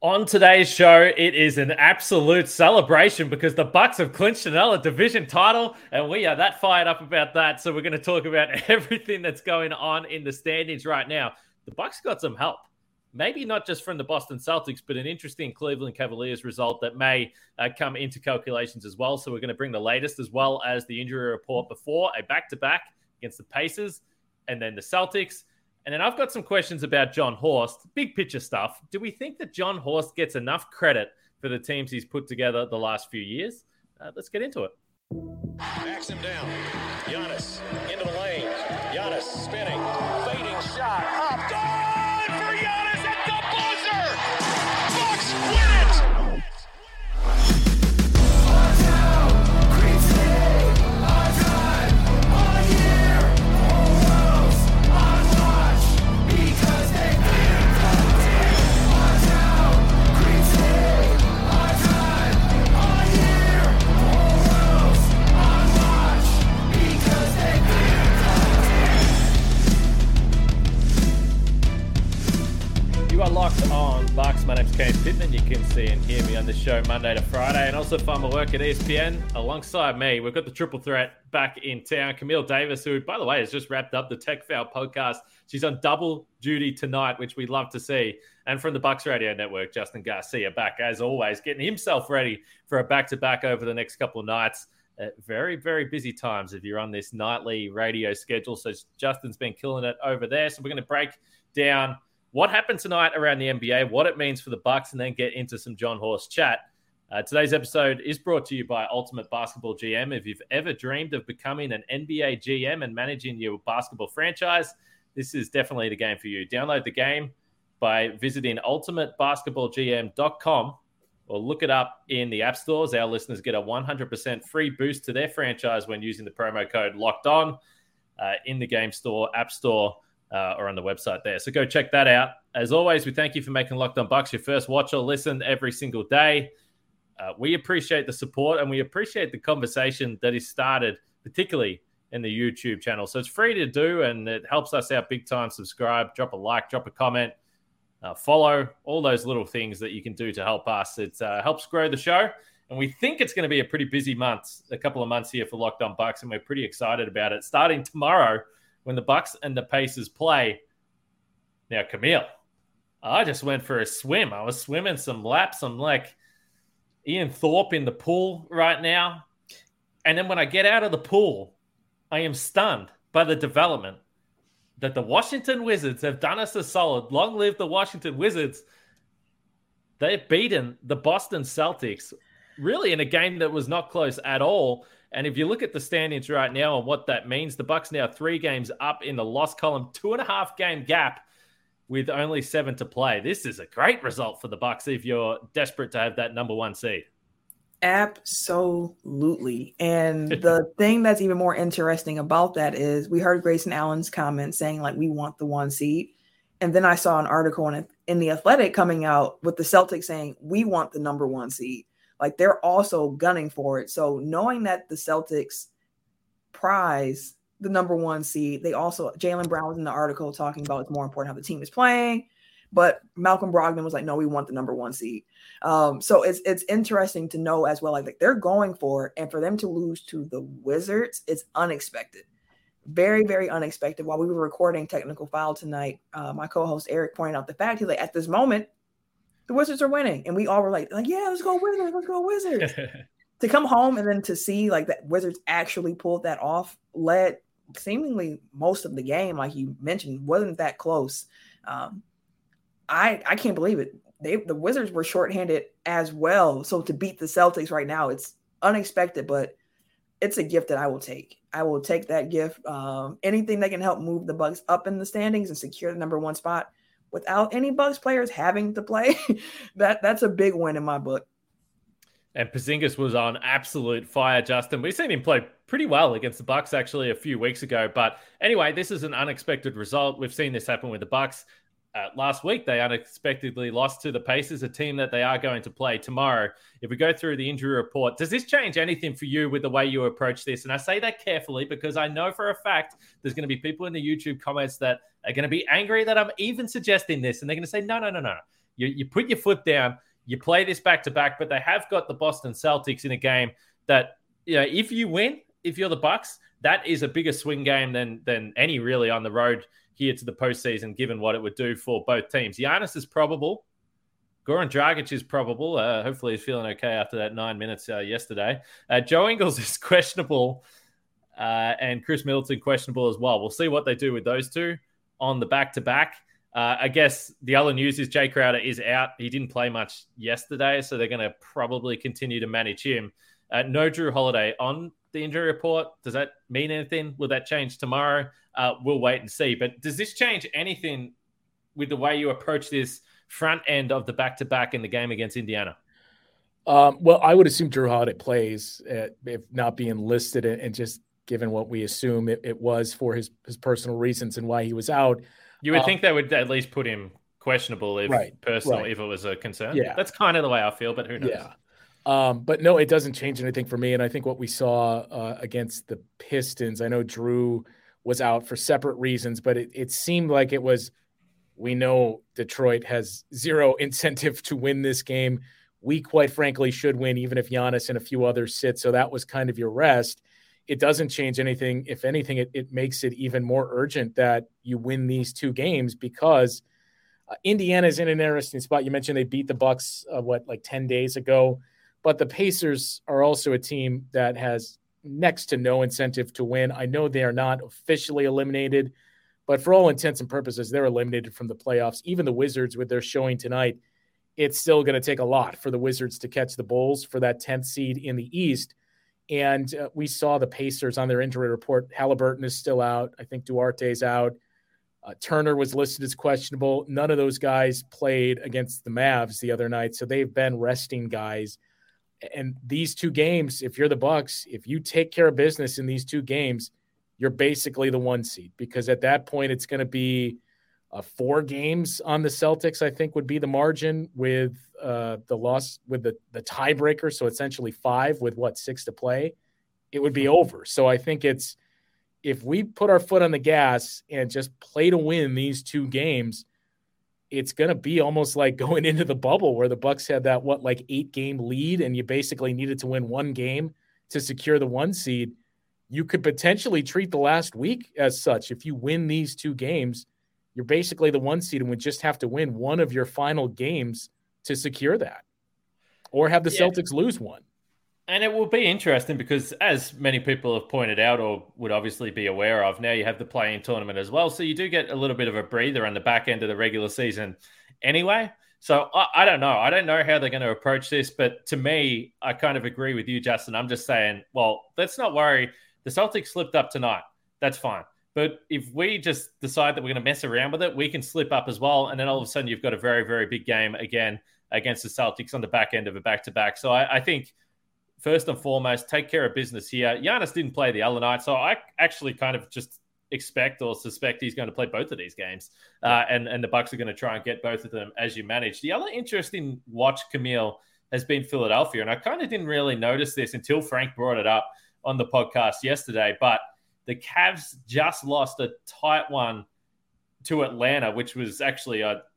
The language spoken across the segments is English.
On today's show, it is an absolute celebration because the Bucks have clinched another division title, and we are that fired up about that. So we're going to talk about everything that's going on in the standings right now. The Bucks got some help, maybe not just from the Boston Celtics, but an interesting Cleveland Cavaliers result that may come into calculations as well. So we're going to bring the latest as well as the injury report before a back-to-back against the Pacers and then the Celtics. And then I've got some questions about Jon Horst, big picture stuff. Do we think that Jon Horst gets enough credit for the teams he's put together the last few years? Let's get into it. Backs him down. Giannis into the lane. Giannis spinning. Fading shot. Up. Good for Giannis at the buzzer. Bucks win it. Locked on Bucks. My name's Kane Pittman. You can see and hear me on this show Monday to Friday, and also find my work at ESPN. Alongside me, we've got the triple threat back in town. Camille Davis, who, by the way, has just wrapped up the Tech Foul podcast. She's on double duty tonight, which we love to see. And from the Bucks Radio Network, Justin Garcia back, as always, getting himself ready for a back-to-back over the next couple of nights. Very, very busy times if you're on this nightly radio schedule. So Justin's been killing it over there. So we're going to break down what happened tonight around the NBA, what it means for the Bucks, and then get into some Jon Horst chat. Today's episode is brought to you by Ultimate Basketball GM. If you've ever dreamed of becoming an NBA GM and managing your basketball franchise, this is definitely the game for you. Download the game by visiting ultimatebasketballgm.com or look it up in the app stores. Our listeners get a 100% free boost to their franchise when using the promo code LOCKEDON in the game store, app store, or on the website there. So go check that out. As always, we thank you for making Locked On Bucks your first watch or listen every single day. We appreciate the support and we appreciate the conversation that is started, particularly in the YouTube channel. So it's free to do and it helps us out big time. Subscribe, drop a like, drop a comment, follow, all those little things that you can do to help us. It helps grow the show. And we think it's going to be a pretty busy month, a couple of months here for Locked On Bucks, and we're pretty excited about it. Starting tomorrow, when the Bucks and the Pacers play. Now, Camille, I just went for a swim. I was swimming some laps. I'm like Ian Thorpe in the pool right now. And then when I get out of the pool, I am stunned by the development that the Washington Wizards have done us a solid. Long live the Washington Wizards. They've beaten the Boston Celtics really in a game that was not close at all. And if you look at the standings right now and what that means, the Bucks now 3 games up in the loss column, 2.5 game gap with only 7 to play. This is a great result for the Bucks if you're desperate to have that number 1 seed. Absolutely. And the thing that's even more interesting about that is we heard Grayson Allen's comment saying, like, we want the 1 seed. And then I saw an article in The Athletic coming out with the Celtics saying, we want the number 1 seed. Like, they're also gunning for it. So knowing that the Celtics prize the number 1 seed, they also, Jaylen Brown was in the article talking about it's more important how the team is playing. But Malcolm Brogdon was like, no, we want the number 1 seed. So it's interesting to know as well, like they're going for it. And for them to lose to the Wizards, it's unexpected. Very, very unexpected. While we were recording Technical Foul tonight, my co-host Eric pointed out the fact, he's like, at this moment, the Wizards are winning. And we all were like, yeah, let's go Wizards. Let's go Wizards. To come home and then to see like that Wizards actually pulled that off, led seemingly most of the game, like you mentioned, wasn't that close. I can't believe it. The Wizards were shorthanded as well. So to beat the Celtics right now, it's unexpected, but it's a gift that I will take. I will take that gift. Anything that can help move the Bucks up in the standings and secure the number 1 spot without any Bucks players having to play, that's a big win in my book. And Porzingis was on absolute fire, Justin. We've seen him play pretty well against the Bucks actually a few weeks ago. But anyway, this is an unexpected result. We've seen this happen with the Bucks. Last week, they unexpectedly lost to the Pacers, a team that they are going to play tomorrow. If we go through the injury report, does this change anything for you with the way you approach this? And I say that carefully because I know for a fact there's going to be people in the YouTube comments that are going to be angry that I'm even suggesting this. And they're going to say, no. You put your foot down, you play this back-to-back, but they have got the Boston Celtics in a game that, if you win, if you're the Bucks, that is a bigger swing game than any really on the road here to the postseason, given what it would do for both teams. Giannis is probable. Goran Dragic is probable. Hopefully he's feeling okay after that 9 minutes yesterday. Joe Ingles is questionable, and Chris Middleton questionable as well. We'll see what they do with those two on the back-to-back. I guess the other news is Jay Crowder is out. He didn't play much yesterday, so they're going to probably continue to manage him. No Drew Holiday on the injury report. Does that mean anything? Will that change tomorrow? We'll wait and see. But does this change anything with the way you approach this front end of the back-to-back in the game against Indiana? Well, I would assume Drew Holiday plays, if not being listed, and just given what we assume it was for his personal reasons and why he was out. You would think they would at least put him questionable if if it was a concern. Yeah. That's kind of the way I feel, but who knows? Yeah. But no, it doesn't change anything for me. And I think what we saw against the Pistons, I know Drew was out for separate reasons, but it seemed like it was, we know Detroit has zero incentive to win this game. We quite frankly should win, even if Giannis and a few others sit. So that was kind of your rest. It doesn't change anything. If anything, it makes it even more urgent that you win these two games, because Indiana's in an interesting spot. You mentioned they beat the Bucks, 10 days ago, but the Pacers are also a team that has next to no incentive to win. I know they are not officially eliminated, but for all intents and purposes, they're eliminated from the playoffs. Even the Wizards, with their showing tonight, it's still going to take a lot for the Wizards to catch the Bulls for that 10th seed in the East. And we saw the Pacers on their injury report. Halliburton is still out. I think Duarte's out. Turner was listed as questionable. None of those guys played against the Mavs the other night, so they've been resting guys. And these two games, if you're the Bucks, if you take care of business in these two games, you're basically the 1 seed, because at that point it's going to be 4 games on the Celtics, I think would be the margin, with the loss with the tiebreaker. So essentially 5 with 6 to play, it would be over. So I think it's, if we put our foot on the gas and just play to win these 2 games, it's going to be almost like going into the bubble where the Bucks had that 8-game lead, and you basically needed to win 1 game to secure the 1 seed. You could potentially treat the last week as such. If you win these 2 games, you're basically the 1 seed and would just have to win one of your final games to secure that, or have the Celtics lose one. And it will be interesting because, as many people have pointed out or would obviously be aware of, now you have the play-in tournament as well. So you do get a little bit of a breather on the back end of the regular season anyway. So I don't know. I don't know how they're going to approach this, but to me, I kind of agree with you, Justin. I'm just saying, well, let's not worry. The Celtics slipped up tonight. That's fine. But if we just decide that we're going to mess around with it, we can slip up as well. And then all of a sudden you've got a very, very big game again against the Celtics on the back end of a back-to-back. So I think first and foremost, take care of business here. Giannis didn't play the other night, so I actually kind of just expect or suspect he's going to play both of these games. And the Bucks are going to try and get both of them as you manage. The other interesting watch, Camille, has been Philadelphia. And I kind of didn't really notice this until Frank brought it up on the podcast yesterday. But the Cavs just lost a tight one to Atlanta, which was actually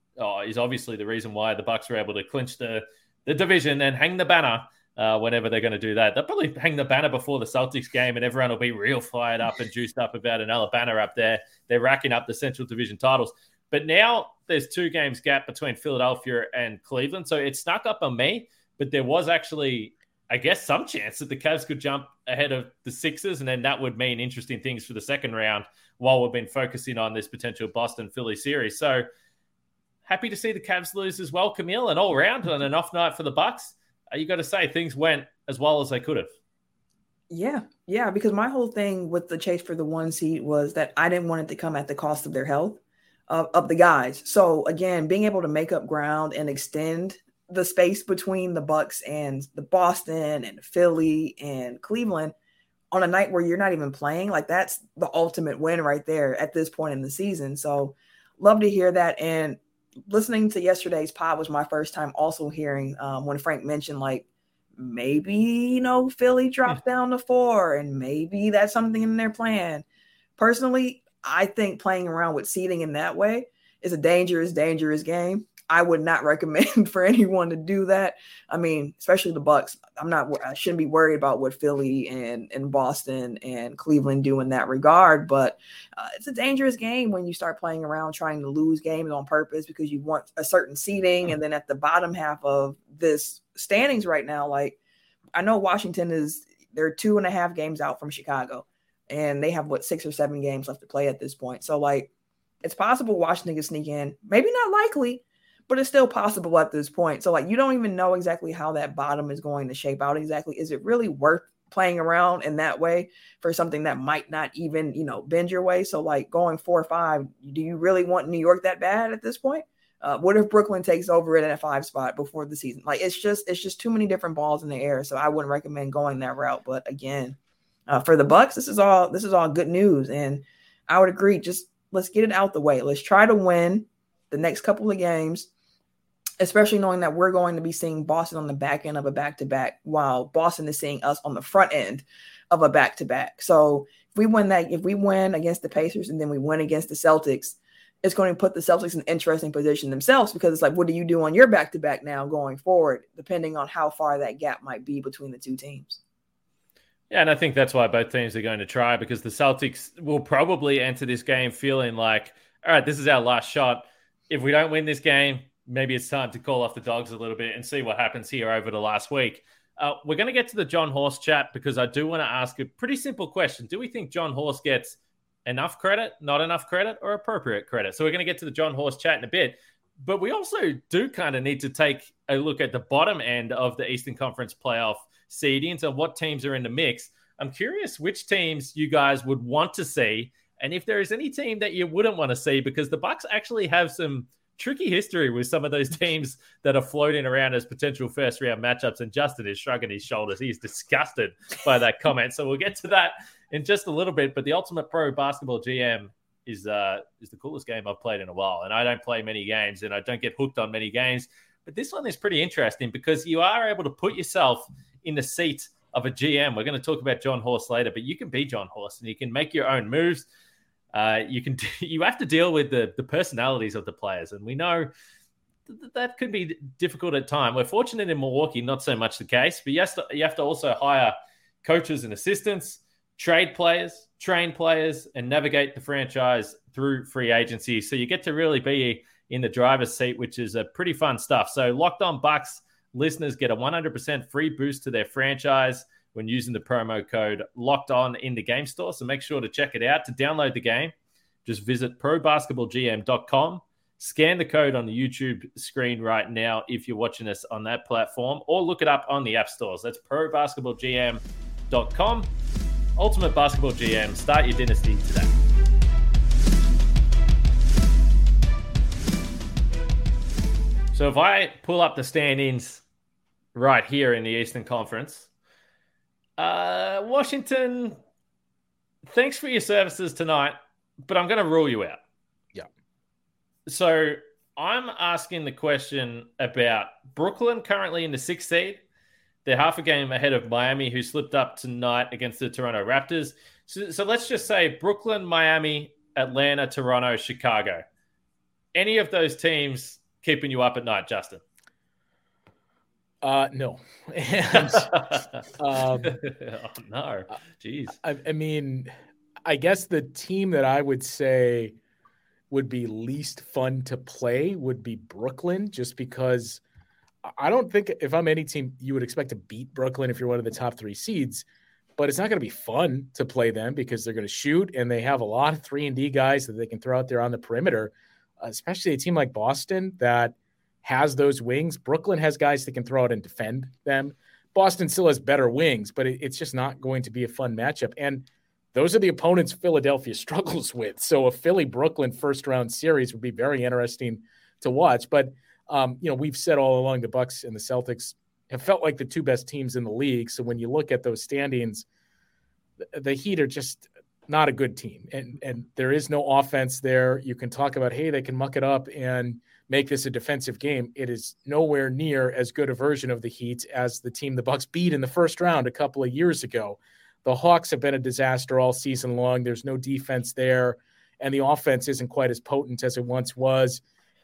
is obviously the reason why the Bucks were able to clinch the division and hang the banner whenever they're going to do that. They'll probably hang the banner before the Celtics game, and everyone will be real fired up and juiced up about another banner up there. They're racking up the Central Division titles. But now there's 2 games gap between Philadelphia and Cleveland, so it snuck up on me. But there was actually, I guess, some chance that the Cavs could jump ahead of the Sixers, and then that would mean interesting things for the second round while we've been focusing on this potential Boston-Philly series. So happy to see the Cavs lose as well, Camille, and all around on an off night for the Bucks. You got to say things went as well as they could have. Yeah, because my whole thing with the chase for the 1 seed was that I didn't want it to come at the cost of their health, of the guys. So again, being able to make up ground and extend the space between the Bucks and the Boston and Philly and Cleveland on a night where you're not even playing, that's the ultimate win right there at this point in the season. So love to hear that. And listening to yesterday's pod was my first time also hearing when Frank mentioned maybe, Philly dropped down to 4 and maybe that's something in their plan. Personally, I think playing around with seeding in that way is a dangerous, dangerous game. I would not recommend for anyone to do that. I mean, especially the Bucks. I shouldn't be worried about what Philly and Boston and Cleveland do in that regard, but it's a dangerous game when you start playing around trying to lose games on purpose because you want a certain seeding. And then at the bottom half of this standings right now, like I know Washington they're 2.5 games out from Chicago and they have 6 or 7 games left to play at this point. So like, it's possible Washington can sneak in, maybe not likely, but it's still possible at this point. So like, you don't even know exactly how that bottom is going to shape out exactly. Is it really worth playing around in that way for something that might not even, bend your way? So like going 4 or 5, do you really want New York that bad at this point? What if Brooklyn takes over it at a 5 spot before the season? Like, it's just too many different balls in the air. So I wouldn't recommend going that route. But again, for the Bucks, this is all good news. And I would agree. Just let's get it out the way. Let's try to win the next couple of games, especially knowing that we're going to be seeing Boston on the back end of a back-to-back while Boston is seeing us on the front end of a back-to-back. So if we win against the Pacers and then we win against the Celtics, it's going to put the Celtics in an interesting position themselves because it's like, what do you do on your back-to-back now going forward, depending on how far that gap might be between the two teams? Yeah, and I think that's why both teams are going to try because the Celtics will probably enter this game feeling like, all right, this is our last shot. If we don't win this game, maybe it's time to call off the dogs a little bit and see what happens here over the last week. We're going to get to the John Horst chat because I do want to ask a pretty simple question. Do we think John Horst gets enough credit, not enough credit, or appropriate credit? So we're going to get to the John Horst chat in a bit. But we also do kind of need to take a look at the bottom end of the Eastern Conference playoff seedings and what teams are in the mix. I'm curious which teams you guys would want to see and if there is any team that you wouldn't want to see, because the Bucks actually have some tricky history with some of those teams that are floating around as potential first round matchups. And Justin is shrugging his shoulders. He's disgusted by that comment. So we'll get to that in just a little bit. But the Ultimate Pro Basketball GM is the coolest game I've played in a while. And I don't play many games and I don't get hooked on many games. But this one is pretty interesting because you are able to put yourself in the seat of a GM. We're going to talk about John Horst later, but you can be John Horst and you can make your own moves. You have to deal with the personalities of the players, and we know that could be difficult at times. We're fortunate in Milwaukee, not so much the case, but you have to also hire coaches and assistants, trade players, train players, and navigate the franchise through free agency. So you get to really be in the driver's seat, which is a pretty fun stuff. So Locked On Bucks listeners get a 100% free boost to their franchise when using the promo code Locked On in the game store. So make sure to check it out. To download the game, just visit probasketballgm.com. Scan the code on the YouTube screen right now if you're watching us on that platform, or look it up on the app stores. That's probasketballgm.com. Ultimate Basketball GM. Start your dynasty today. So if I pull up the standings right here in the Eastern Conference, Washington, thanks for your services tonight, but I'm going to rule you out. Yeah. So I'm asking the question about Brooklyn currently in the 6th seed. They're half a game ahead of Miami, who slipped up tonight against the Toronto Raptors. So let's just say Brooklyn, Miami, Atlanta, Toronto, Chicago. Any of those teams keeping you up at night, Justin? No. And, oh, no. Jeez. I mean, I guess the team that I would say would be least fun to play would be Brooklyn, just because I don't think if I'm any team, you would expect to beat Brooklyn if you're one of the top 3 seeds, but it's not going to be fun to play them because they're going to shoot and they have a lot of 3-and-D guys that they can throw out there on the perimeter, especially a team like Boston that has those wings. Brooklyn has guys that can throw out and defend them. Boston still has better wings, but it's just not going to be a fun matchup. And those are the opponents Philadelphia struggles with. So a Philly-Brooklyn first-round series would be very interesting to watch. But, we've said all along the Bucks and the Celtics have felt like the 2 best teams in the league. So when you look at those standings, the Heat are just not a good team. And there is no offense there. You can talk about, hey, they can muck it up and make this a defensive game. It is nowhere near as good a version of the Heat as the team the Bucks beat in the first round a couple of years ago. The Hawks have been a disaster all season long. There's no defense there, and the offense isn't quite as potent as it once was.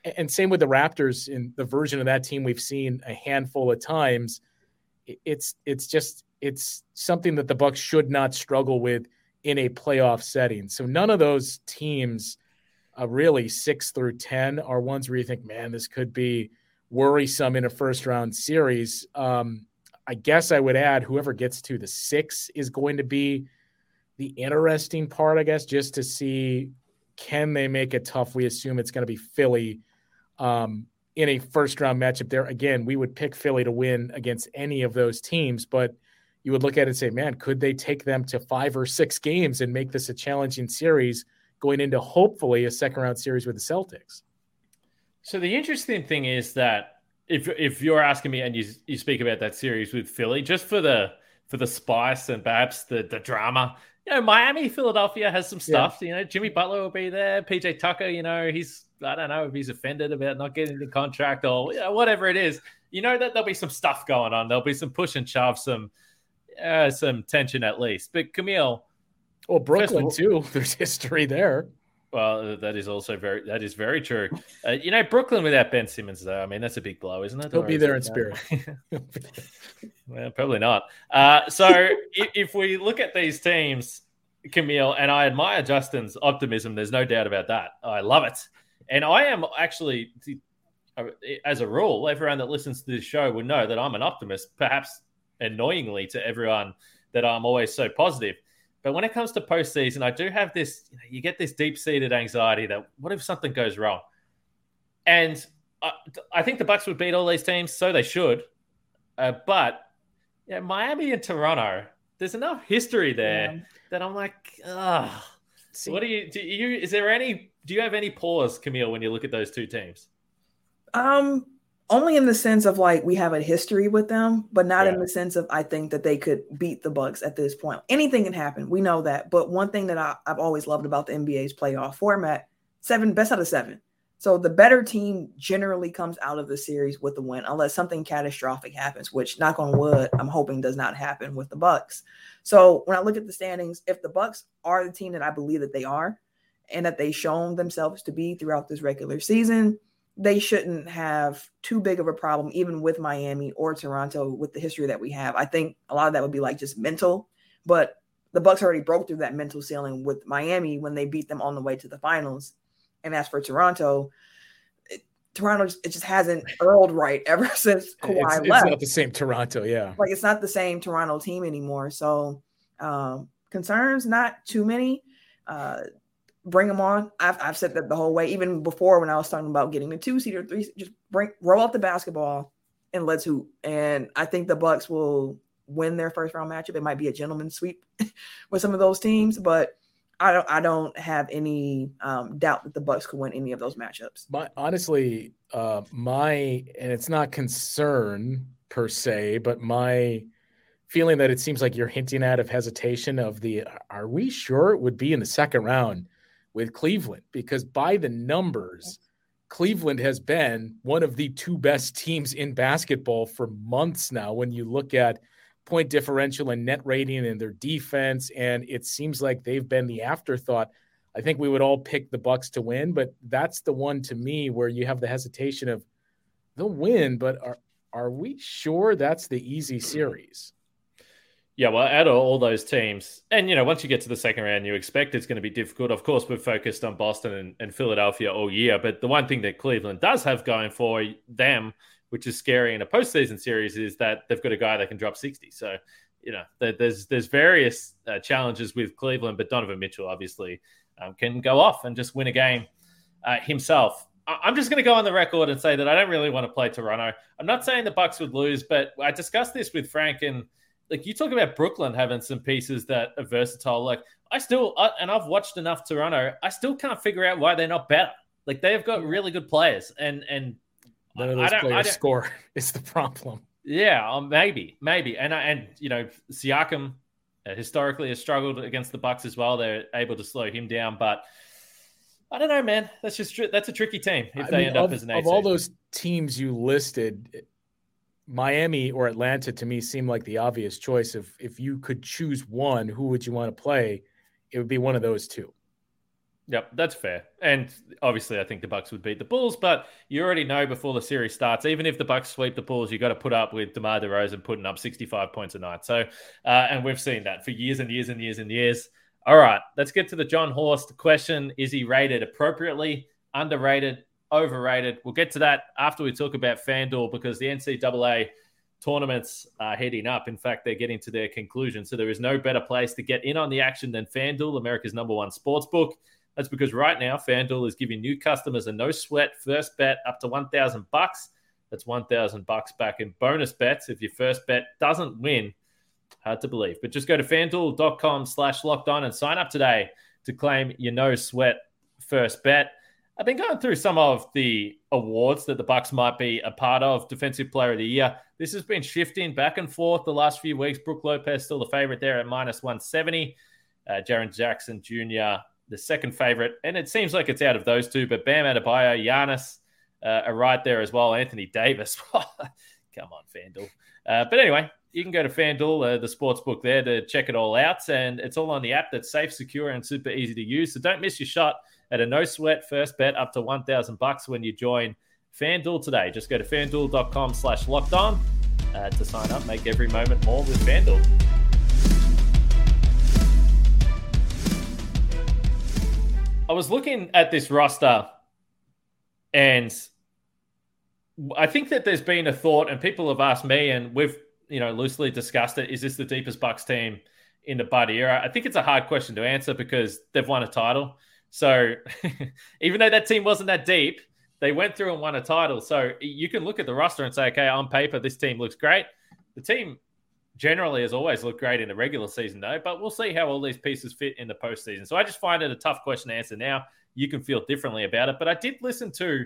And same with the Raptors in the version of that team we've seen a handful of times. It's something that the Bucks should not struggle with in a playoff setting. So none of those teams, really 6 through 10, are ones where you think, man, this could be worrisome in a first round series. I guess I would add whoever gets to the 6 is going to be the interesting part, I guess, just to see, can they make it tough? We assume it's going to be Philly in a first round matchup there. Again, we would pick Philly to win against any of those teams, but you would look at it and say, man, could they take them to 5 or 6 games and make this a challenging series going into hopefully a second round series with the Celtics? So the interesting thing is that if you're asking me and you speak about that series with Philly, just for the spice and perhaps the drama, Miami, Philadelphia has some stuff. Yeah. Jimmy Butler will be there. PJ Tucker, I don't know if he's offended about not getting the contract or whatever it is. That there'll be some stuff going on. There'll be some push and shove, some tension at least. But Camille, well, Brooklyn too. There's history there. Well, that is very true. Brooklyn without Ben Simmons, though, I mean, that's a big blow, isn't it? He'll be there in spirit. Well, probably not. So if we look at these teams, Camille, and I admire Justin's optimism, there's no doubt about that. I love it. And I am actually, as a rule, everyone that listens to this show would know that I'm an optimist, perhaps annoyingly to everyone that I'm always so positive. But when it comes to postseason, I do have this, you get this deep-seated anxiety that what if something goes wrong? And I think the Bucks would beat all these teams, so they should. But Miami and Toronto, there's enough history there that I'm like, what do you have any pause, Camille, when you look at those two teams? Only in the sense of we have a history with them, but not in the sense of I think that they could beat the Bucks at this point. Anything can happen. We know that. But one thing that I've always loved about the NBA's playoff format, 7 best out of 7. So the better team generally comes out of the series with the win, unless something catastrophic happens, which, knock on wood, I'm hoping does not happen with the Bucks. So when I look at the standings, if the Bucks are the team that I believe that they are, and that they've shown themselves to be throughout this regular season, they shouldn't have too big of a problem, even with Miami or Toronto, with the history that we have. I think a lot of that would be just mental, but the Bucks already broke through that mental ceiling with Miami when they beat them on the way to the finals. And as for Toronto, it just hasn't earled right ever since Kawhi left. It's not the same Toronto, yeah. It's not the same Toronto team anymore. So concerns, not too many. Bring them on. I've said that the whole way, even before when I was talking about getting the 2 seed or 3, just roll out the basketball and let's hoop. And I think the Bucks will win their first round matchup. It might be a gentleman's sweep with some of those teams, but I don't have any doubt that the Bucks could win any of those matchups. Honestly, and it's not concern per se, but my feeling that it seems like you're hinting at of hesitation of are we sure it would be in the second round with Cleveland? Because by the numbers, Cleveland has been one of the 2 best teams in basketball for months now when you look at point differential and net rating and their defense, and it seems like they've been the afterthought. I think we would all pick the Bucks to win, but that's the one to me where you have the hesitation of they'll win, but are we sure that's the easy series? Yeah, well, out of all those teams, and, once you get to the second round, you expect it's going to be difficult. Of course, we're focused on Boston and Philadelphia all year, but the one thing that Cleveland does have going for them, which is scary in a postseason series, is that they've got a guy that can drop 60. So, there's various challenges with Cleveland, but Donovan Mitchell obviously can go off and just win a game himself. I'm just going to go on the record and say that I don't really want to play Toronto. I'm not saying the Bucks would lose, but I discussed this with Frank, and you talk about Brooklyn having some pieces that are versatile. And I've watched enough Toronto, I still can't figure out why they're not better. They've got really good players, and none of those players score is the problem. Yeah, maybe, and Siakam historically has struggled against the Bucks as well. They're able to slow him down, but I don't know, man. That's a tricky team if they end up as an 8 of all those teams you listed, Miami or Atlanta to me seem like the obvious choice. If you could choose one, who would you want to play? It would be one of those two. Yep, that's fair. And obviously, I think the Bucks would beat the Bulls, but you already know before the series starts, even if the Bucks sweep the Bulls, you got to put up with DeMar DeRozan putting up 65 points a night. So, and we've seen that for years and years and years and years. All right, let's get to the Jon Horst question. Is he rated appropriately, underrated, overrated? We'll get to that after we talk about FanDuel, because the NCAA tournaments are heading up. In fact, they're getting to their conclusion. So there is no better place to get in on the action than FanDuel, America's #1 sportsbook. That's because right now, FanDuel is giving new customers a no-sweat first bet up to $1,000. That's $1,000 back in bonus bets if your first bet doesn't win. Hard to believe. But just go to FanDuel.com/lockedon and sign up today to claim your no-sweat first bet. I've been going through some of the awards that the Bucks might be a part of. Defensive Player of the Year. This has been shifting back and forth the last few weeks. Brook Lopez still the favorite there at -170. Jaren Jackson Jr., the second favorite. And it seems like it's out of those two. But Bam Adebayo, Giannis are right there as well. Anthony Davis. Come on, FanDuel. But anyway, you can go to FanDuel, the sports book there, to check it all out. And it's all on the app that's safe, secure, and super easy to use. So don't miss your shot at a no-sweat first bet up to $1,000 when you join FanDuel today. Just go to FanDuel.com/lockedon to sign up. Make every moment more with FanDuel. I was looking at this roster, and I think that there's been a thought, and people have asked me, and we've loosely discussed it. Is this the deepest Bucks team in the Bud era? I think it's a hard question to answer because they've won a title. So even though that team wasn't that deep, they went through and won a title. So you can look at the roster and say, okay, on paper, this team looks great. The team generally has always looked great in the regular season, though, but we'll see how all these pieces fit in the postseason. So I just find it a tough question to answer now. You can feel differently about it. But I did listen to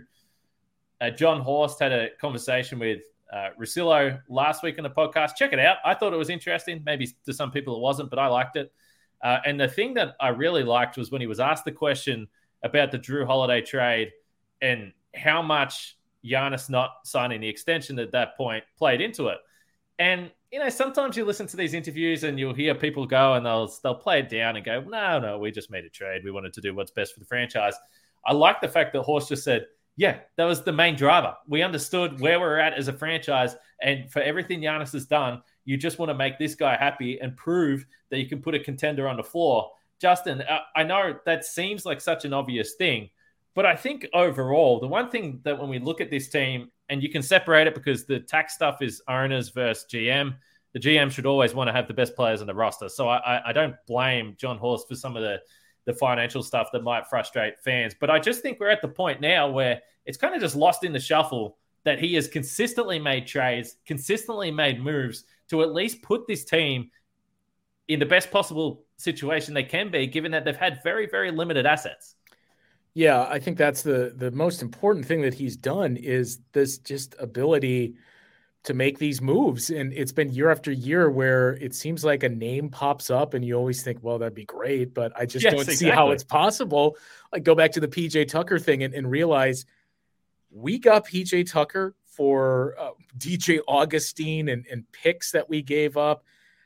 Jon Horst had a conversation with Russillo last week on the podcast. Check it out. I thought it was interesting. Maybe to some people it wasn't, but I liked it. And the thing that I really liked was when he was asked the question about the Jrue Holiday trade and how much Giannis not signing the extension at that point played into it. And, sometimes you listen to these interviews and you'll hear people go and they'll play it down and go, no, we just made a trade. We wanted to do what's best for the franchise. I like the fact that Horst just said, yeah, that was the main driver. We understood where we're at as a franchise, and for everything Giannis has done, you just want to make this guy happy and prove that you can put a contender on the floor. Justin, I know that seems like such an obvious thing, but I think overall, the one thing that when we look at this team, and you can separate it because the tax stuff is owners versus GM, the GM should always want to have the best players on the roster. So I don't blame Jon Horst for some of the financial stuff that might frustrate fans. But I just think we're at the point now where it's kind of just lost in the shuffle that he has consistently made trades, consistently made moves to at least put this team in the best possible situation they can be, given that they've had very, very limited assets. Yeah, I think that's the most important thing that he's done is this just ability to make these moves. And it's been year after year where it seems like a name pops up and you always think, well, that'd be great, but I just don't see how it's possible. Like go back to the PJ Tucker thing and realize we got PJ Tucker for DJ Augustine and picks that we gave up.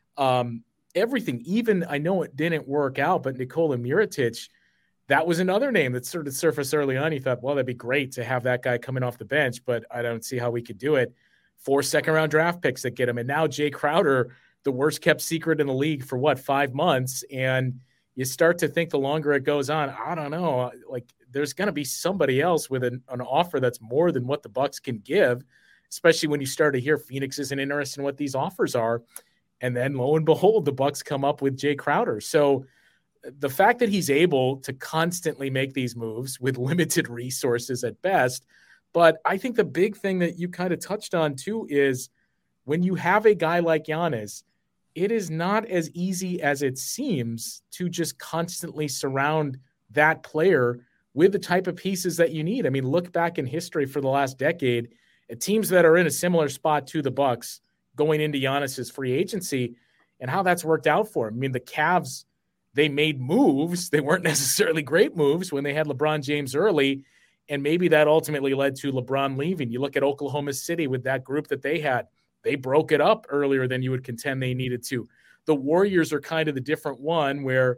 Everything, even I know it didn't work out, but Nikola Mirotic, that was another name that sort of surfaced early on. He thought, well, that'd be great to have that guy coming off the bench, but I don't see how we could do it. 4 second-round draft picks that get him. And now Jay Crowder, the worst-kept secret in the league for, 5 months? And you start to think the longer it goes on, I don't know, like there's going to be somebody else with an offer that's more than what the Bucks can give, especially when you start to hear Phoenix isn't interested in what these offers are. And then lo and behold, the Bucks come up with Jay Crowder. So the fact that he's able to constantly make these moves with limited resources at best. But I think the big thing that you kind of touched on too is when you have a guy like Giannis, it is not as easy as it seems to just constantly surround that player with the type of pieces that you need. I mean, look back in history for the last decade at teams that are in a similar spot to the Bucks going into Giannis's free agency and how that's worked out for him. I mean, the Cavs, they made moves. They weren't necessarily great moves when they had LeBron James early, and maybe that ultimately led to LeBron leaving. You look at Oklahoma City with that group that they had. They broke it up earlier than you would contend they needed to. The Warriors are kind of the different one where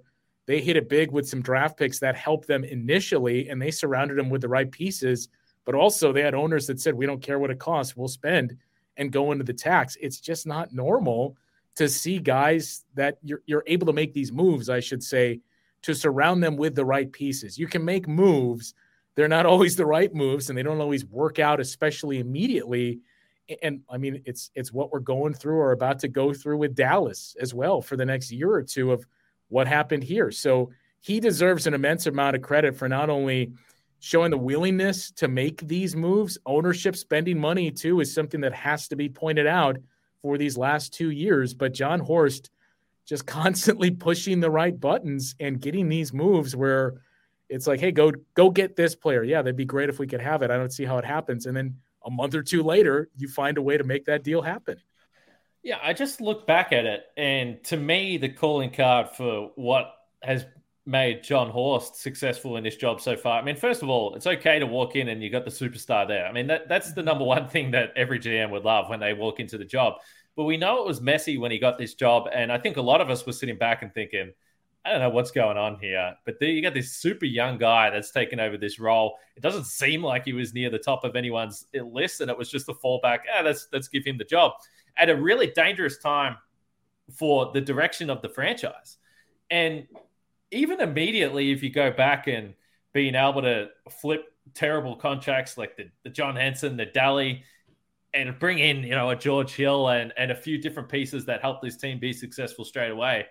they hit it big with some draft picks that helped them initially, and they surrounded them with the right pieces. But also they had owners that said, we don't care what it costs, we'll spend and go into the tax. It's just not normal to see guys that you're able to make these moves, I should say, to surround them with the right pieces. You can make moves. They're not always the right moves, and they don't always work out, especially immediately. And I mean, it's what we're going through or about to go through with Dallas as well for the next year or two of what happened here. So he deserves an immense amount of credit for not only showing the willingness to make these moves. Ownership spending money too is something that has to be pointed out for these last 2 years, but Jon Horst just constantly pushing the right buttons and getting these moves where it's like, hey, go get this player. Yeah, that'd be great if we could have it. I don't see how it happens. And then a month or two later, you find a way to make that deal happen. Yeah, I just look back at it, and to me, the calling card for what has made Jon Horst successful in this job so far. I mean, first of all, it's okay to walk in and you got the superstar there. I mean, that's the number one thing that every GM would love when they walk into the job. But we know it was messy when he got this job, and I think a lot of us were sitting back and thinking, I don't know what's going on here. But you got this super young guy that's taken over this role. It doesn't seem like he was near the top of anyone's list, and it was just a fallback. Let's give him the job at a really dangerous time for the direction of the franchise. And even immediately, if you go back and being able to flip terrible contracts like the John Henson, the Daly, and bring in, a George Hill and a few different pieces that help this team be successful straight away,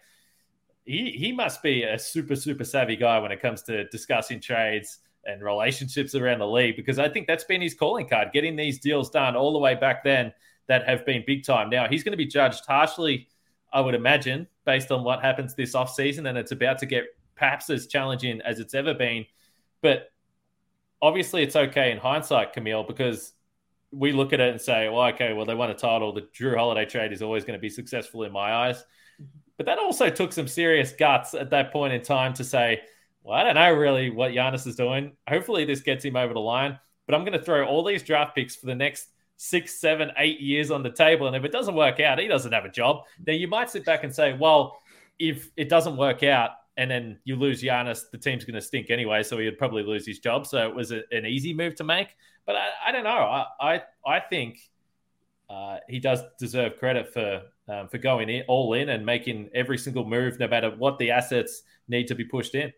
he must be a super, super savvy guy when it comes to discussing trades and relationships around the league, because I think that's been his calling card, getting these deals done all the way back then that have been big time. Now, he's going to be judged harshly, I would imagine, based on what happens this offseason, and it's about to get perhaps as challenging as it's ever been. But obviously it's okay in hindsight, Camille, because we look at it and say, well, okay, well, they won a title. The Drew Holiday trade is always going to be successful in my eyes. But that also took some serious guts at that point in time to say, well, I don't know really what Giannis is doing. Hopefully this gets him over the line, but I'm going to throw all these draft picks for the next 6, 7, 8 years on the table. And if it doesn't work out, he doesn't have a job. Now you might sit back and say, well, if it doesn't work out and then you lose Giannis, the team's going to stink anyway, so he'd probably lose his job. So it was an easy move to make. But I don't know. I think he does deserve credit for going all in and making every single move, no matter what the assets need to be pushed in.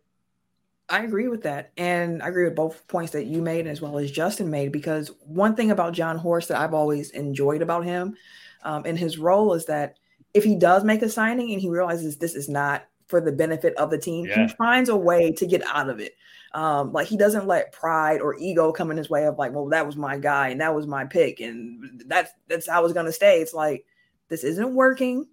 I agree with that. And I agree with both points that you made as well as Justin made, because one thing about Jon Horst that I've always enjoyed about him in his role is that if he does make a signing and he realizes this is not for the benefit of the team, he finds a way to get out of it. Like he doesn't let pride or ego come in his way of like, well, that was my guy and that was my pick and that's how it's going to stay. It's like, this isn't working.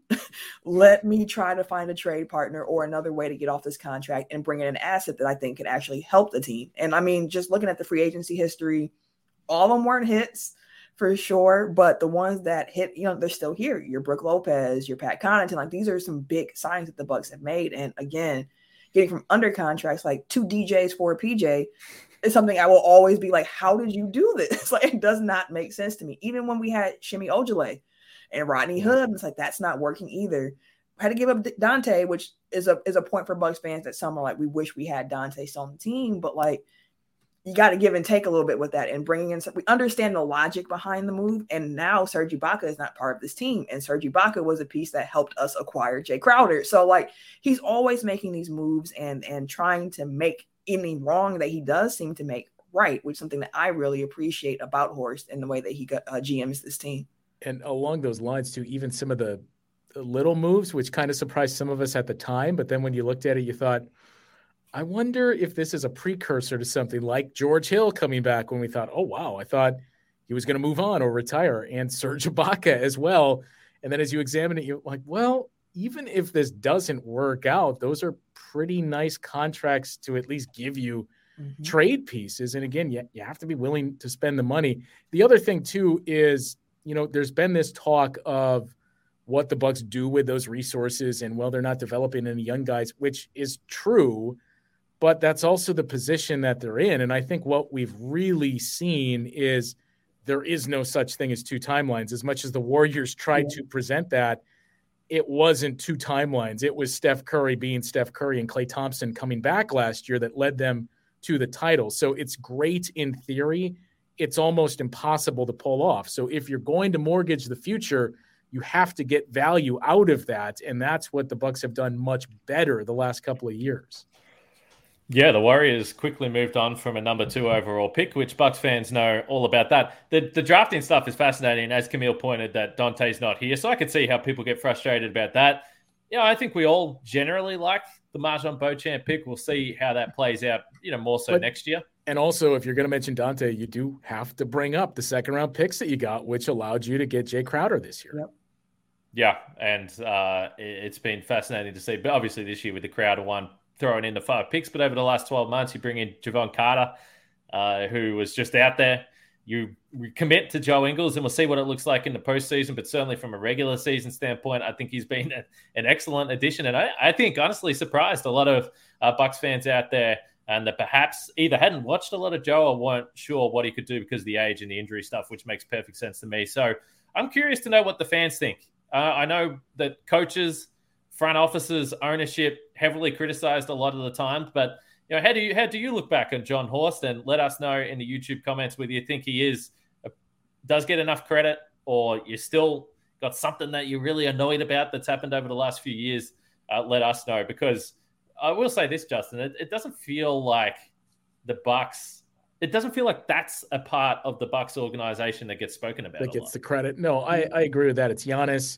Let me try to find a trade partner or another way to get off this contract and bring in an asset that I think can actually help the team. And I mean, just looking at the free agency history, all of them weren't hits for sure, but the ones that hit, they're still here. Your Brook Lopez, your Pat Connaughton, like these are some big signings that the Bucks have made. And again, getting from under contracts, like 2 DJs for a PJ is something I will always be like, how did you do this? Like, it does not make sense to me. Even when we had Shimmy Ojale and Rodney Hood, it's like, that's not working either. I had to give up Dante, which is a point for Bucks fans that some are like, we wish we had Dante still on the team, but like, you got to give and take a little bit with that and bringing in. We understand the logic behind the move. And now Serge Ibaka is not part of this team. And Serge Ibaka was a piece that helped us acquire Jay Crowder. So like, he's always making these moves and trying to make any wrong that he does seem to make right, which is something that I really appreciate about Horst and the way that he got GMs this team. And along those lines too, even some of the little moves, which kind of surprised some of us at the time. But then when you looked at it, you thought, I wonder if this is a precursor to something like George Hill coming back, when we thought, oh, wow, I thought he was going to move on or retire, and Serge Ibaka as well. And then as you examine it, you're like, well, even if this doesn't work out, those are pretty nice contracts to at least give you trade pieces. And again, you have to be willing to spend the money. The other thing too is, there's been this talk of what the Bucks do with those resources, and well, they're not developing any young guys, which is true. But that's also the position that they're in. And I think what we've really seen is there is no such thing as 2 timelines. As much as the Warriors tried to present that, it wasn't two timelines. It was Steph Curry being Steph Curry and Klay Thompson coming back last year that led them to the title. So it's great in theory. It's almost impossible to pull off. So if you're going to mortgage the future, you have to get value out of that. And that's what the Bucks have done much better the last couple of years. Yeah, the Warriors quickly moved on from a number 2 overall pick, which Bucks fans know all about that. The drafting stuff is fascinating. As Camille pointed, that Dante's not here. So I could see how people get frustrated about that. Yeah, I think we all generally like the Marjon Beauchamp pick. We'll see how that plays out, more so next year. And also, if you're going to mention Dante, you do have to bring up the second-round picks that you got, which allowed you to get Jay Crowder this year. Yep. Yeah, and it's been fascinating to see. But obviously this year with the Crowder one, throwing in the 5 picks, but over the last 12 months, you bring in Javon Carter, who was just out there. You commit to Joe Ingles, and we'll see what it looks like in the postseason, but certainly from a regular season standpoint, I think he's been an excellent addition. And I think, honestly, surprised a lot of Bucks fans out there and that perhaps either hadn't watched a lot of Joe or weren't sure what he could do because of the age and the injury stuff, which makes perfect sense to me. So I'm curious to know what the fans think. I know that coaches, front offices, ownership heavily criticized a lot of the time, but how do you look back on Jon Horst, and let us know in the YouTube comments whether you think he does get enough credit, or you still got something that you're really annoyed about that's happened over the last few years. Let us know, because I will say this, Justin, it doesn't feel like the Bucks. It doesn't feel like that's a part of the Bucks organization that gets spoken about. That gets the credit. No, I agree with that. It's Giannis.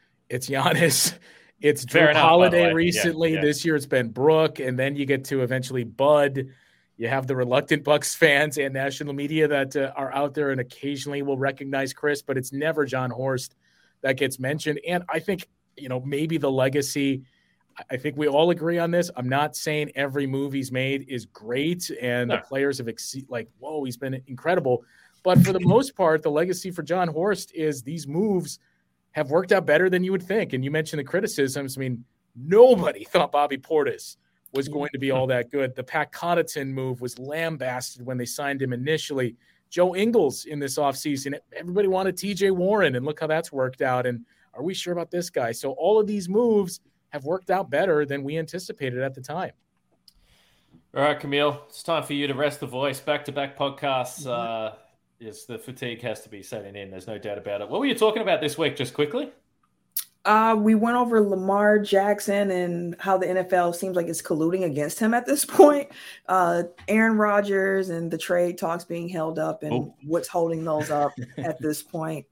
It's Drew Holiday recently. Yeah. This year it's been Brooke, and then you get to eventually Bud. You have the reluctant Bucks fans and national media that are out there and occasionally will recognize Chris, but it's never Jon Horst that gets mentioned. And I think, maybe the legacy, I think we all agree on this. I'm not saying every move he's made is great and the players have whoa, he's been incredible. But for the most part, the legacy for Jon Horst is these moves have worked out better than you would think. And you mentioned the criticisms. I mean, nobody thought Bobby Portis was going to be all that good. The Pat Connaughton move was lambasted when they signed him initially. Joe Ingles in this offseason, everybody wanted TJ Warren, and look how that's worked out. And are we sure about this guy? So all of these moves have worked out better than we anticipated at the time. All right, Camille, it's time for you to rest the voice. Back-to-back podcasts. Yes, the fatigue has to be setting in. There's no doubt about it. What were you talking about this week, just quickly? We went over Lamar Jackson and how the NFL seems like it's colluding against him at this point. Aaron Rodgers and the trade talks being held up and what's holding those up at this point.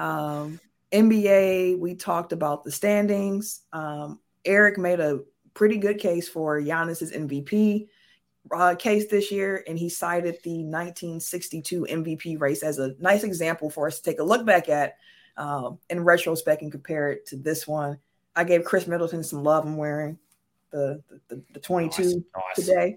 NBA, we talked about the standings. Eric made a pretty good case for Giannis's MVP case this year, and he cited the 1962 MVP race as a nice example for us to take a look back at in retrospect and compare it to this one. I gave Chris Middleton some love. I'm wearing the 22 today.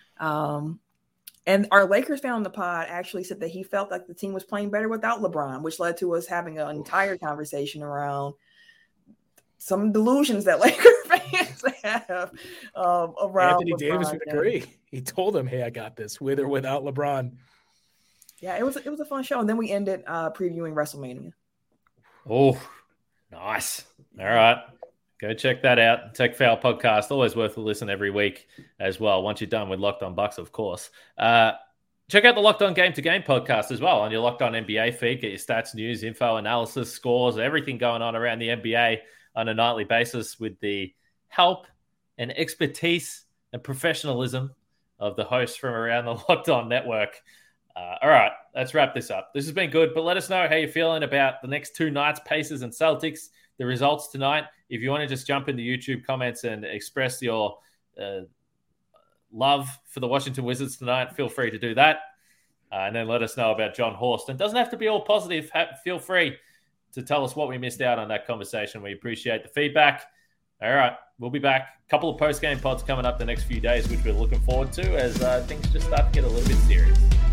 And our Lakers fan on the pod actually said that he felt like the team was playing better without LeBron, which led to us having an entire conversation around some delusions that Lakers fans have around Anthony LeBron. Davis would agree. He told him, "Hey, I got this, with or without LeBron." Yeah, it was a fun show, and then we ended previewing WrestleMania. Oh, nice! All right, go check that out. Tech Foul podcast, always worth a listen every week as well. Once you're done with Locked On Bucks, of course. Check out the Locked On Game to Game podcast as well on your Locked On NBA feed. Get your stats, news, info, analysis, scores, everything going on around the NBA on a nightly basis with the help and expertise and professionalism of the hosts from around the Locked On network. All right, let's wrap this up. This has been good, but let us know how you're feeling about the next two nights, Pacers and Celtics, the results tonight. If you want to just jump into YouTube comments and express your love for the Washington Wizards tonight, feel free to do that. And then let us know about Jon Horst. And it doesn't have to be all positive. Feel free to tell us what we missed out on that conversation. We appreciate the feedback. All right, we'll be back. A couple of post-game pods coming up the next few days, which we're looking forward to as things just start to get a little bit serious.